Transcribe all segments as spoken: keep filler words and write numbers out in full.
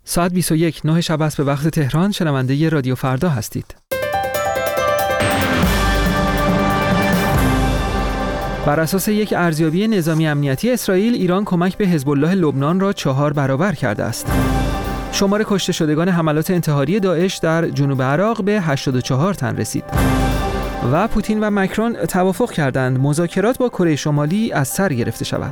ساعت بیست و یک نه شب است به وقت تهران. شنونده رادیو فردا هستید. بر اساس یک ارزیابی نظامی امنیتی اسرائیل، ایران کمک به حزب الله لبنان را چهار برابر کرده است. شمار کشته شدگان حملات انتحاری داعش در جنوب عراق به هشتاد و چهار تن رسید. و پوتین و مکرون توافق کردند مذاکرات با کره شمالی از سر گرفته شود.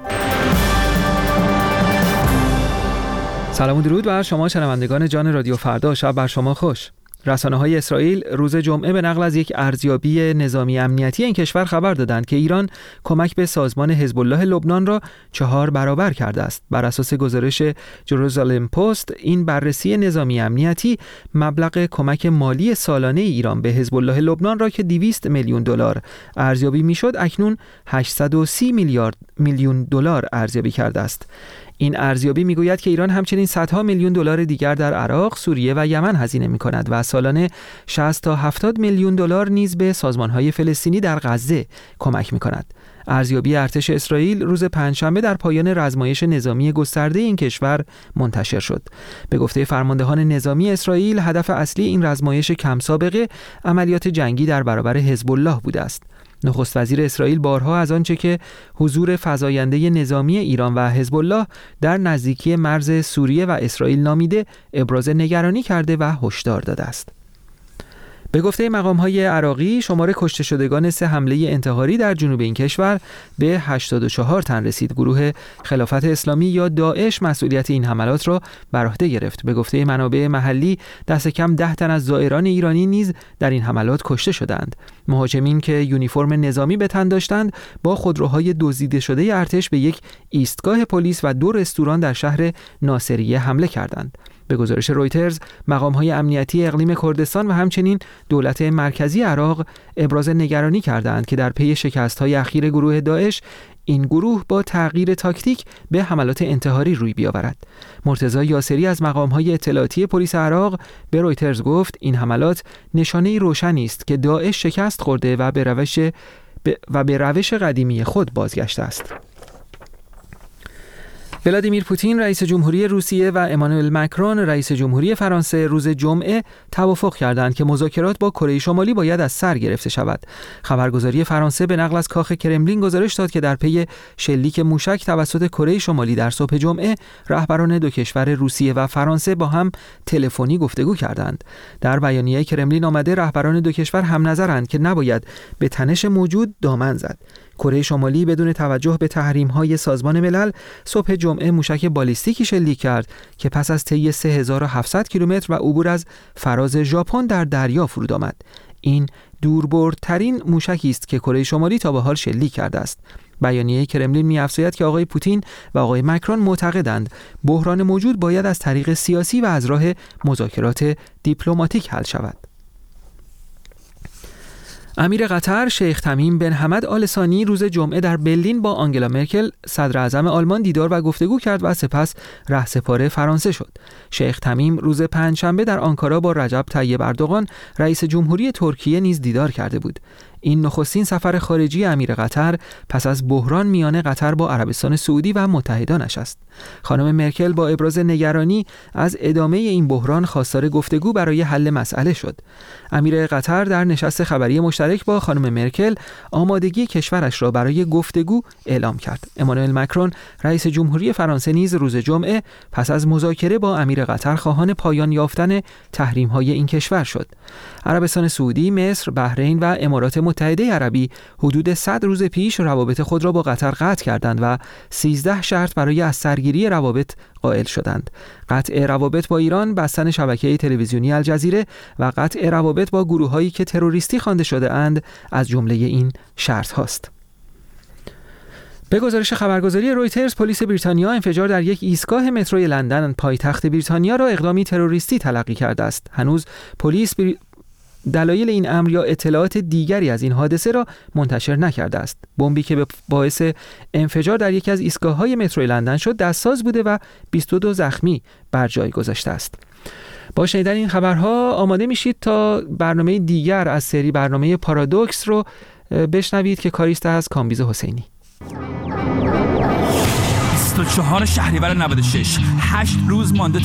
سلام و درود بر شما شنوندگان جان رادیو فردا. شب بر شما خوش. رسانه‌های اسرائیل روز جمعه به نقل از یک ارزیابی نظامی امنیتی این کشور خبر دادند که ایران کمک به سازمان حزب الله لبنان را چهار برابر کرده است. بر اساس گزارش جروزالم پست، این بررسی نظامی امنیتی مبلغ کمک مالی سالانه ایران به حزب الله لبنان را که دویست میلیون دلار ارزیابی میشد، اکنون هشتصد و سی میلیارد میلیون دلار ارزیابی کرده است. این ارزیابی میگوید که ایران همچنین صدها میلیون دلار دیگر در عراق، سوریه و یمن هزینه می‌کند و سالانه شصت تا هفتاد میلیون دلار نیز به سازمان‌های فلسطینی در غزه کمک می‌کند. ارزیابی ارتش اسرائیل روز پنجشنبه در پایان رزمایش نظامی گسترده این کشور منتشر شد. به گفته فرماندهان نظامی اسرائیل، هدف اصلی این رزمایش کم سابقه عملیات جنگی در برابر حزب الله بوده است. نخست وزیر اسرائیل بارها از آنچه که حضور فزاینده نظامی ایران و حزب الله در نزدیکی مرز سوریه و اسرائیل نامیده ابراز نگرانی کرده و هشدار داده است. به گفته مقام‌های عراقی، شمار کشته شدگان سه حمله انتحاری در جنوب این کشور به هشتاد و چهار تن رسید. گروه خلافت اسلامی یا داعش مسئولیت این حملات را بر عهده گرفت. به گفته منابع محلی، دست کم ده تن از زائران ایرانی نیز در این حملات کشته شدند. مهاجمین که یونیفرم نظامی به تن داشتند، با خودروهای دزدیده شده ارتش به یک ایستگاه پلیس و دو رستوران در شهر ناصریه حمله کردند. به گزارش رویترز، مقام‌های امنیتی اقلیم کردستان و همچنین دولت مرکزی عراق ابراز نگرانی کردند که در پی شکست‌های اخیر گروه داعش، این گروه با تغییر تاکتیک به حملات انتحاری روی بیاورد. مرتضی یاسری از مقام‌های اطلاعاتی پلیس عراق به رویترز گفت این حملات نشانه‌ای روشنی است که داعش شکست خورده و به روش و به روش قدیمی خود بازگشته است. ولادیمیر پوتین رئیس جمهوری روسیه و امانوئل مکرون رئیس جمهوری فرانسه روز جمعه توافق کردند که مذاکرات با کره شمالی باید از سر گرفته شود. خبرگزاری فرانسه به نقل از کاخ کرملین گزارش داد که در پی شلیک موشک توسط کره شمالی در صبح جمعه، رهبران دو کشور روسیه و فرانسه با هم تلفنی گفتگو کردند. در بیانیه کرملین آمده رهبران دو کشور هم نظرند که نباید به تنش موجود دامن زد. کره شمالی بدون توجه به تحریم‌های سازمان ملل صبح جمعه موشک بالیستیکی شلیک کرد که پس از طی سه هزار و هفتصد کیلومتر و عبور از فراز ژاپن در دریا فرود آمد. این دوربردترین موشکی است که کره شمالی تا به حال شلیک کرده است. بیانیه کرملین می‌افزاید که آقای پوتین و آقای مکرون معتقدند بحران موجود باید از طریق سیاسی و از راه مذاکرات دیپلماتیک حل شود. امیر قطر شیخ تمیم بن حمد آل ثانی روز جمعه در برلین با آنگلا مرکل صدر اعظم آلمان دیدار و گفتگو کرد و سپس رهسپار فرانسه شد. شیخ تمیم روز پنجشنبه در آنکارا با رجب طیب اردوغان رئیس جمهوری ترکیه نیز دیدار کرده بود. این نخستین سفر خارجی امیر قطر پس از بحران میان قطر با عربستان سعودی و متحدانش است. خانم مرکل با ابراز نگرانی از ادامه این بحران خواستار گفتگو برای حل مسئله شد. امیر قطر در نشست خبری مشترک با خانم مرکل آمادگی کشورش را برای گفتگو اعلام کرد. امانوئل مکرون رئیس جمهوری فرانسه نیز روز جمعه پس از مذاکره با امیر قطر خواهان پایان یافتن تحریم‌های این کشور شد. عربستان سعودی، مصر، بحرین و امارات متحده عربی حدود صد روز پیش روابط خود را با قطر قطع کردند و سیزده شرط برای از سرگیری روابط قائل شدند. قطع روابط با ایران، بستن شبکه تلویزیونی الجزیره و قطع روابط با گروه‌هایی که تروریستی خوانده شده اند از جمله این شرط هاست. به گزارش خبرگزاری رویترز، پلیس بریتانیا انفجار در یک ایستگاه متروی لندن پایتخت بریتانیا را اقدامی تروریستی تلقی کرده است. هنوز پلیس بری... دلایل این امر یا اطلاعات دیگری از این حادثه را منتشر نکرده است. بمبی که باعث انفجار در یکی از ایستگاه‌های متروی لندن شد دستساز بوده و بیست و دو زخمی بر جای گذاشته است. با شنیدن این خبرها آماده میشید تا برنامه دیگر از سری برنامه پارادوکس رو بشنوید که کاریست از کامبیز حسینی. بیست و چهارم شهریور نود و شش، هشت روز مانده